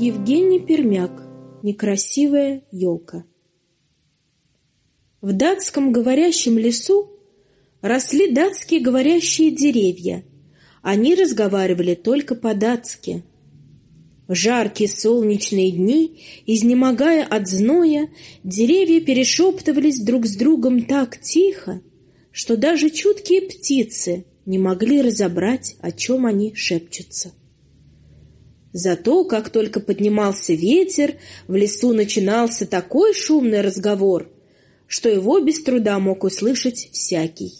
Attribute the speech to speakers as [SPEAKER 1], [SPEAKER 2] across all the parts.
[SPEAKER 1] Евгений Пермяк. Некрасивая елка. В датском говорящем лесу росли датские говорящие деревья. Они разговаривали только по-датски. В жаркие солнечные дни, изнемогая от зноя, деревья перешептывались друг с другом так тихо, что даже чуткие птицы не могли разобрать, о чем они шепчутся. Зато, как только поднимался ветер, в лесу начинался такой шумный разговор, что его без труда мог услышать всякий.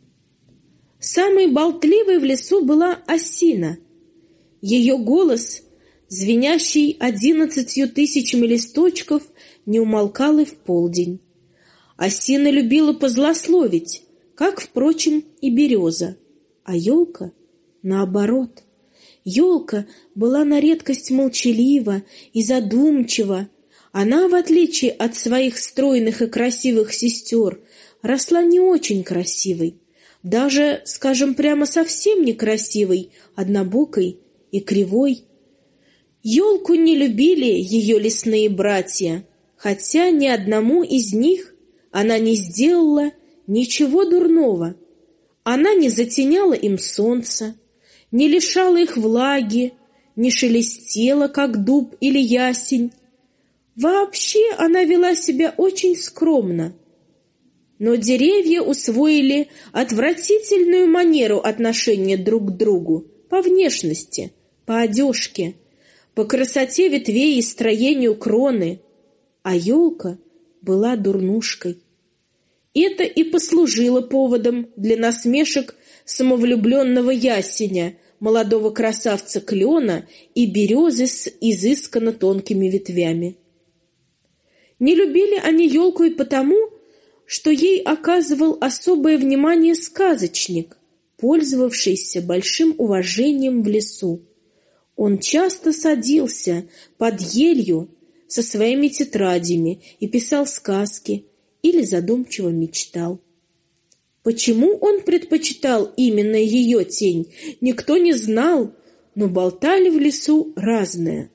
[SPEAKER 1] Самой болтливой в лесу была осина. Ее голос, звенящий 11 тысячами листочков, не умолкал и в полдень. Осина любила позлословить, как, впрочем, и береза, а елка — наоборот. Елка была на редкость молчалива и задумчива. Она, в отличие от своих стройных и красивых сестер, росла не очень красивой, даже, скажем прямо, совсем некрасивой, однобокой и кривой. Елку не любили ее лесные братья, хотя ни одному из них она не сделала ничего дурного. Она не затеняла им солнце, не лишала их влаги, не шелестела, как дуб или ясень. Вообще она вела себя очень скромно. Но деревья усвоили отвратительную манеру отношения друг к другу по внешности, по одежке, по красоте ветвей и строению кроны, а елка была дурнушкой. Это и послужило поводом для насмешек самовлюбленного ясеня, молодого красавца клена и березы с изысканно тонкими ветвями. Не любили они елку и потому, что ей оказывал особое внимание сказочник, пользовавшийся большим уважением в лесу. Он часто садился под елью со своими тетрадями и писал сказки или задумчиво мечтал. Почему он предпочитал именно ее тень, никто не знал, но болтали в лесу разное.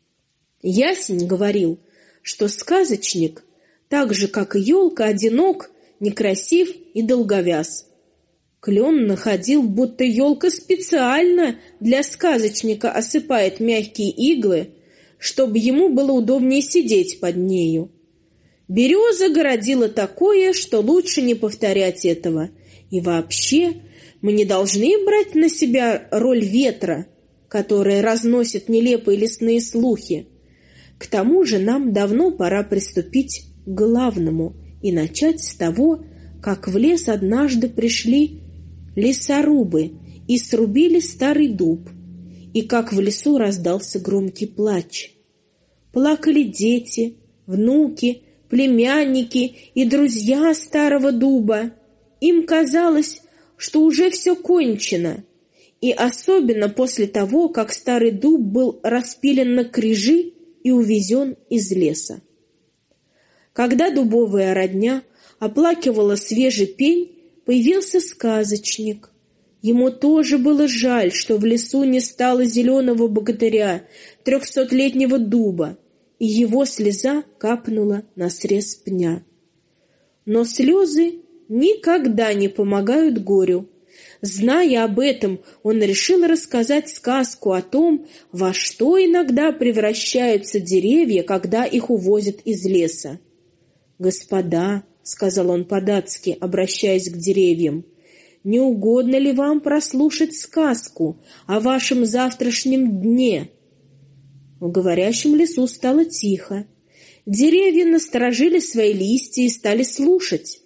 [SPEAKER 1] Ясень говорил, что сказочник, так же, как и елка, одинок, некрасив и долговяз. Клен находил, будто елка специально для сказочника осыпает мягкие иглы, чтобы ему было удобнее сидеть под нею. Береза городила такое, что лучше не повторять этого. И вообще, мы не должны брать на себя роль ветра, которая разносит нелепые лесные слухи. К тому же нам давно пора приступить к главному и начать с того, как в лес однажды пришли лесорубы и срубили старый дуб, и как в лесу раздался громкий плач. Плакали дети, внуки, племянники и друзья старого дуба. Им казалось, что уже все кончено, и особенно после того, как старый дуб был распилен на крижи и увезен из леса. Когда дубовая родня оплакивала свежий пень, появился сказочник. Ему тоже было жаль, что в лесу не стало зеленого богатыря, 300-летнего дуба, и его слеза капнула на срез пня. Но слезы никогда не помогают горю. Зная об этом, он решил рассказать сказку о том, во что иногда превращаются деревья, когда их увозят из леса. «Господа», — сказал он по-датски, обращаясь к деревьям, — «не угодно ли вам прослушать сказку о вашем завтрашнем дне?» В говорящем лесу стало тихо. Деревья насторожили свои листья и стали слушать.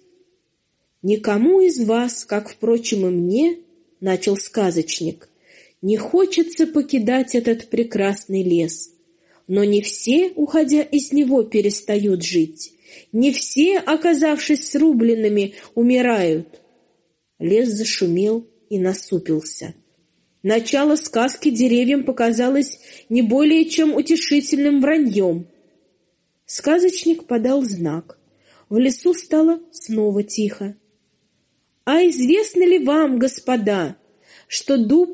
[SPEAKER 1] «Никому из вас, как, впрочем, и мне, — начал сказочник, — не хочется покидать этот прекрасный лес. Но не все, уходя из него, перестают жить. Не все, оказавшись срубленными, умирают». Лес зашумел и насупился. Начало сказки деревьям показалось не более чем утешительным враньем. Сказочник подал знак. В лесу стало снова тихо. «А известно ли вам, господа, что дуб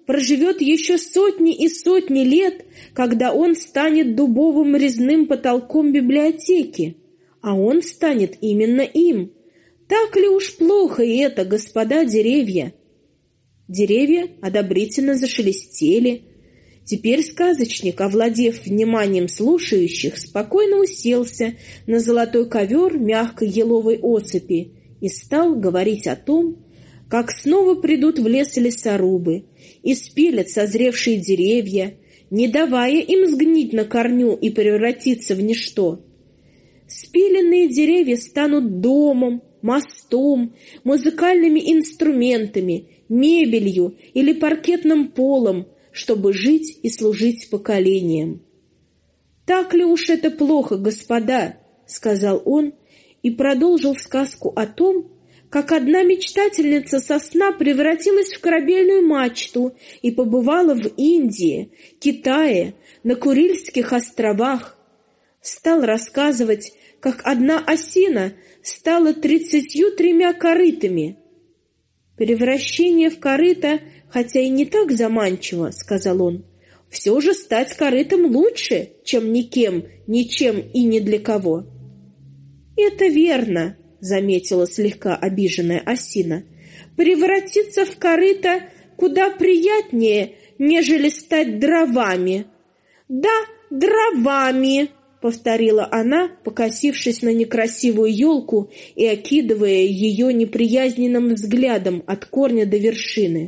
[SPEAKER 1] проживет еще сотни и сотни лет, когда он станет дубовым резным потолком библиотеки, а он станет именно им. Так ли уж плохо и это, господа деревья?» Деревья одобрительно зашелестели. Теперь сказочник, овладев вниманием слушающих, спокойно уселся на золотой ковер мягкой еловой осыпи и стал говорить о том, как снова придут в лес лесорубы и спилят созревшие деревья, не давая им сгнить на корню и превратиться в ничто. Спиленные деревья станут домом, мостом, музыкальными инструментами, мебелью или паркетным полом, чтобы жить и служить поколениям. «Так ли уж это плохо, господа?» — сказал он и продолжил сказку о том, как одна мечтательница со сна превратилась в корабельную мачту и побывала в Индии, Китае, на Курильских островах. Стал рассказывать, как одна осина стала 33 корытами. «Превращение в корыто, хотя и не так заманчиво, — сказал он, — все же стать корытом лучше, чем никем, ничем и ни для кого». «Это верно, — заметила слегка обиженная осина, — превратиться в корыто куда приятнее, нежели стать дровами». «Да, дровами!» — повторила она, покосившись на некрасивую елку и окидывая ее неприязненным взглядом от корня до вершины.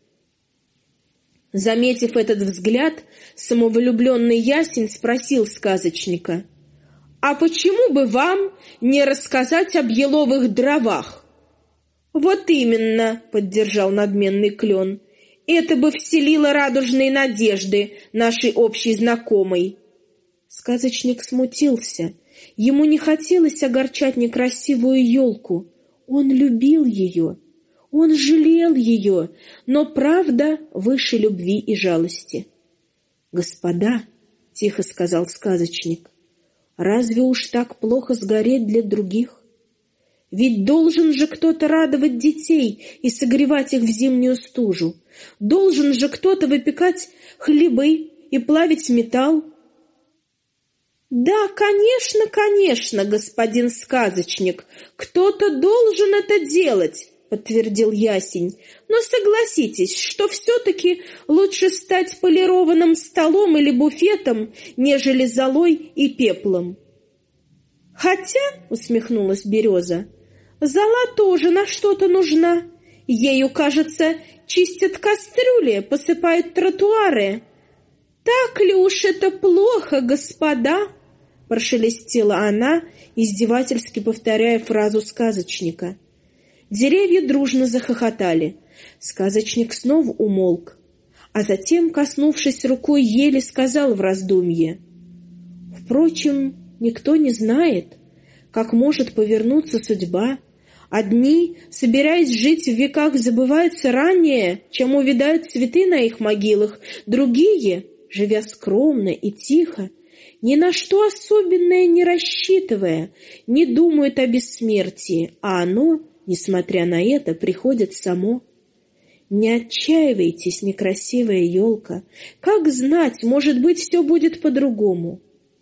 [SPEAKER 1] Заметив этот взгляд, самовлюбленный ясень спросил сказочника: «А почему бы вам не рассказать об еловых дровах?» «Вот именно», — поддержал надменный клен, — «это бы вселило радужные надежды нашей общей знакомой». Сказочник смутился. Ему не хотелось огорчать некрасивую елку. Он любил ее, он жалел ее, но правда выше любви и жалости. «Господа», — тихо сказал сказочник, — «разве уж так плохо сгореть для других? Ведь должен же кто-то радовать детей и согревать их в зимнюю стужу. Должен же кто-то выпекать хлебы и плавить металл. «Да, конечно, конечно, господин сказочник, кто-то должен это делать», — подтвердил ясень. «Но согласитесь, что все-таки лучше стать полированным столом или буфетом, нежели золой и пеплом». «Хотя», — усмехнулась береза, — «зола тоже на что-то нужна. Ею, кажется, чистят кастрюли, посыпают тротуары». «Так ли уж это плохо, господа?» — прошелестела она, издевательски повторяя фразу сказочника. Деревья дружно захохотали. Сказочник снова умолк, а затем, коснувшись рукой ели, сказал в раздумье: «Впрочем, никто не знает, как может повернуться судьба. Одни, собираясь жить в веках, забываются ранее, чем увядают цветы на их могилах. Другие, живя скромно и тихо, ни на что особенное не рассчитывая, не думают о бессмертии, а оно, несмотря на это, приходит само. Не отчаивайтесь, некрасивая елка. Как знать, может быть, все будет по-другому».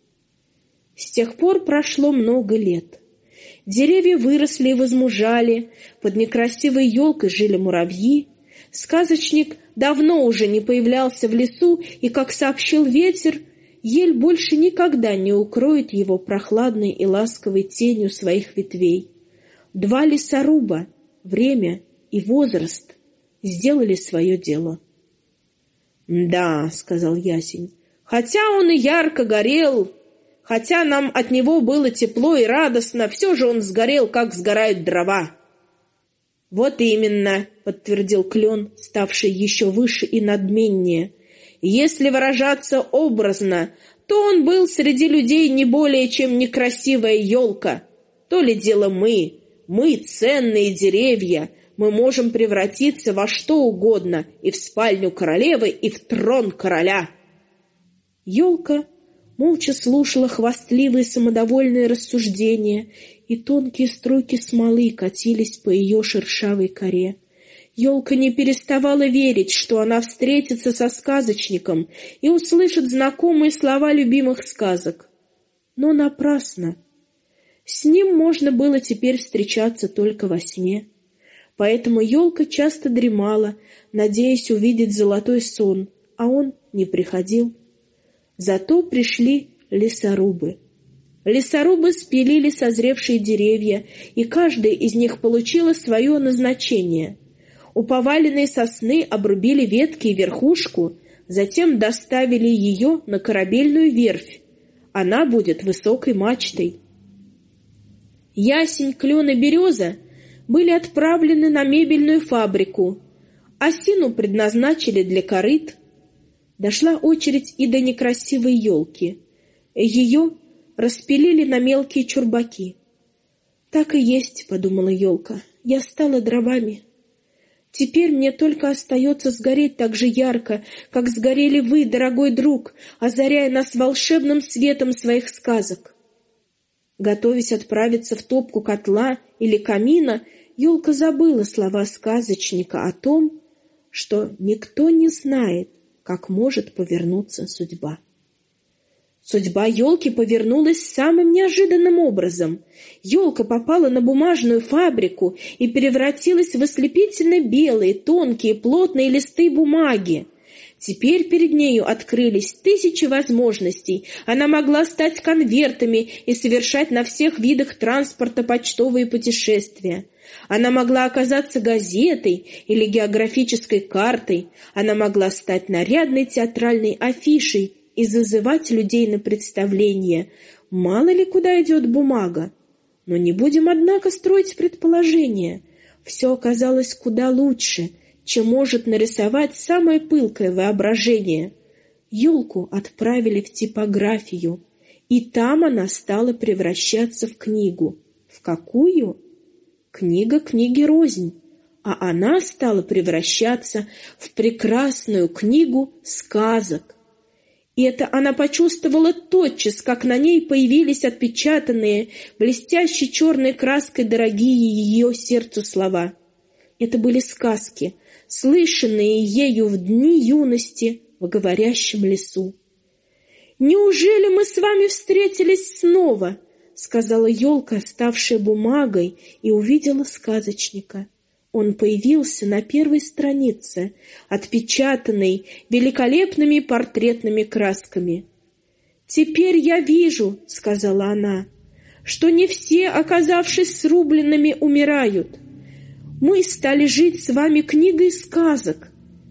[SPEAKER 1] С тех пор прошло много лет. Деревья выросли и возмужали, под некрасивой елкой жили муравьи. Сказочник давно уже не появлялся в лесу, и, как сообщил ветер, ель больше никогда не укроет его прохладной и ласковой тенью своих ветвей. Два лесоруба, время и возраст, сделали свое дело. «Да, — сказал ясень, — хотя он и ярко горел, хотя нам от него было тепло и радостно, все же он сгорел, как сгорают дрова». «Вот именно, — подтвердил клен, ставший еще выше и надменнее, — если выражаться образно, то он был среди людей не более чем некрасивая елка. То ли дело мы, ценные деревья, мы можем превратиться во что угодно, и в спальню королевы, и в трон короля». Елка молча слушала хвастливые самодовольные рассуждения, и тонкие струйки смолы катились по ее шершавой коре. Елка не переставала верить, что она встретится со сказочником и услышит знакомые слова любимых сказок. Но напрасно. С ним можно было теперь встречаться только во сне. Поэтому елка часто дремала, надеясь увидеть золотой сон, а он не приходил. Зато пришли лесорубы. Лесорубы спилили созревшие деревья, и каждая из них получила свое назначение. У поваленной сосны обрубили ветки и верхушку, затем доставили ее на корабельную верфь. Она будет высокой мачтой. Ясень, клен и береза были отправлены на мебельную фабрику, осину предназначили для корыт. Дошла очередь и до некрасивой елки. Ее распилили на мелкие чурбаки. «Так и есть», — подумала елка, — «я стала дровами. Теперь мне только остается сгореть так же ярко, как сгорели вы, дорогой друг, озаряя нас волшебным светом своих сказок». Готовясь отправиться в топку котла или камина, елка забыла слова сказочника о том, что никто не знает, как может повернуться судьба. Судьба елки повернулась самым неожиданным образом. Елка попала на бумажную фабрику и превратилась в ослепительно белые, тонкие, плотные листы бумаги. Теперь перед нею открылись тысячи возможностей. Она могла стать конвертами и совершать на всех видах транспорта почтовые путешествия. Она могла оказаться газетой или географической картой. Она могла стать нарядной театральной афишей и зазывать людей на представление. Мало ли куда идет бумага. Но не будем, однако, строить предположения. Все оказалось куда лучше, чем может нарисовать самое пылкое воображение. Елку отправили в типографию, и там она стала превращаться в книгу. В какую? Книга книге рознь. А она стала превращаться в прекрасную книгу сказок. И это она почувствовала тотчас, как на ней появились отпечатанные, блестящей черной краской дорогие ее сердцу слова. Это были сказки, слышанные ею в дни юности в говорящем лесу. «Неужели мы с вами встретились снова?» — сказала елка, ставшая бумагой, и увидела сказочника. Он появился на первой странице, отпечатанной великолепными портретными красками. «Теперь я вижу, — сказала она, — что не все, оказавшись срубленными, умирают. Мы стали жить с вами книгой сказок».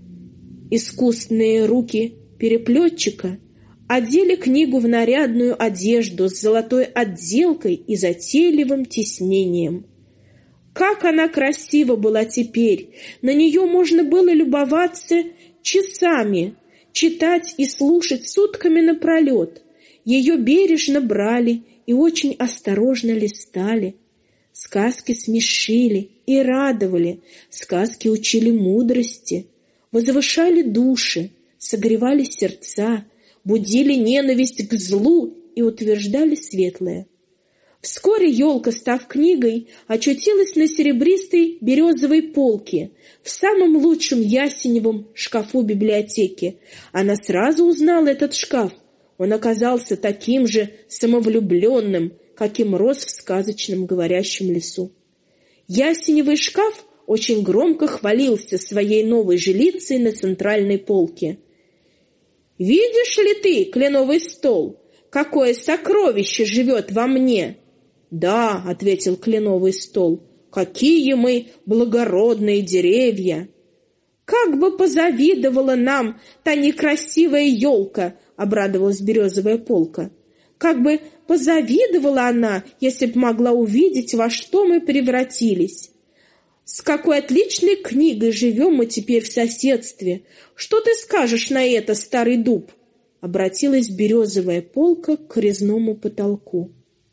[SPEAKER 1] Искусные руки переплетчика одели книгу в нарядную одежду с золотой отделкой и затейливым тиснением. Как она красива была теперь! На нее можно было любоваться часами, читать и слушать сутками напролет. Ее бережно брали и очень осторожно листали. Сказки смешили и радовали, сказки учили мудрости, возвышали души, согревали сердца, будили ненависть к злу и утверждали светлое. Вскоре елка, став книгой, очутилась на серебристой березовой полке, в самом лучшем ясеневом шкафу библиотеки. Она сразу узнала этот шкаф. Он оказался таким же самовлюбленным, каким рос в сказочном говорящем лесу. Ясеневый шкаф очень громко хвалился своей новой жилицей на центральной полке. «Видишь ли ты, кленовый стол, какое сокровище живет во мне?» «Да, — ответил кленовый стол, — какие мы благородные деревья!» «Как бы позавидовала нам та некрасивая елка!» — обрадовалась березовая полка. «Как бы позавидовала она, если б могла увидеть, во что мы превратились! С какой отличной книгой живем мы теперь в соседстве! Что ты скажешь на это, старый дуб?» — обратилась березовая полка к резному потолку.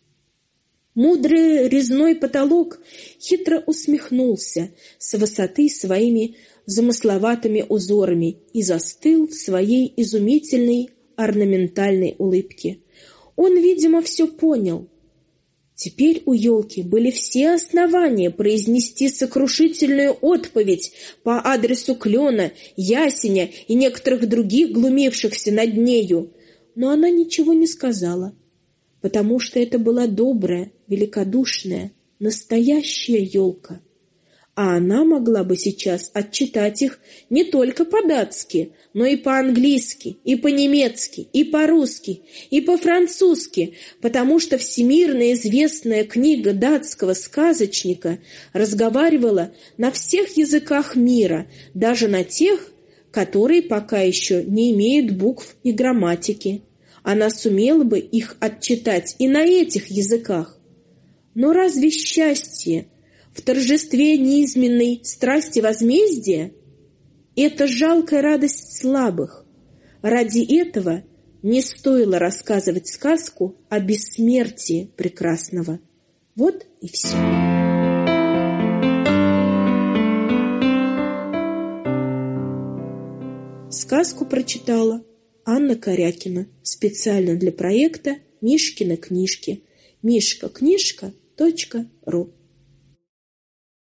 [SPEAKER 1] Мудрый резной потолок хитро усмехнулся с высоты своими замысловатыми узорами и застыл в своей изумительной орнаментальной улыбке. Он, видимо, все понял. Теперь у елки были все основания произнести сокрушительную отповедь по адресу клена, ясеня и некоторых других глумившихся над нею, но она ничего не сказала, потому что это была добрая, великодушная, настоящая елка. А она могла бы сейчас отчитать их не только по-датски, но и по-английски, и по-немецки, и по-русски, и по-французски, потому что всемирно известная книга датского сказочника разговаривала на всех языках мира, даже на тех, которые пока еще не имеют букв и грамматики. Она сумела бы их отчитать и на этих языках. Но разве счастье в торжестве низменной страсти возмездия — это жалкая радость слабых? Ради этого не стоило рассказывать сказку о бессмертии прекрасного. Вот и все. Сказку прочитала Анна Корякина специально для проекта «Мишкины книжки». mishkaknижка.ру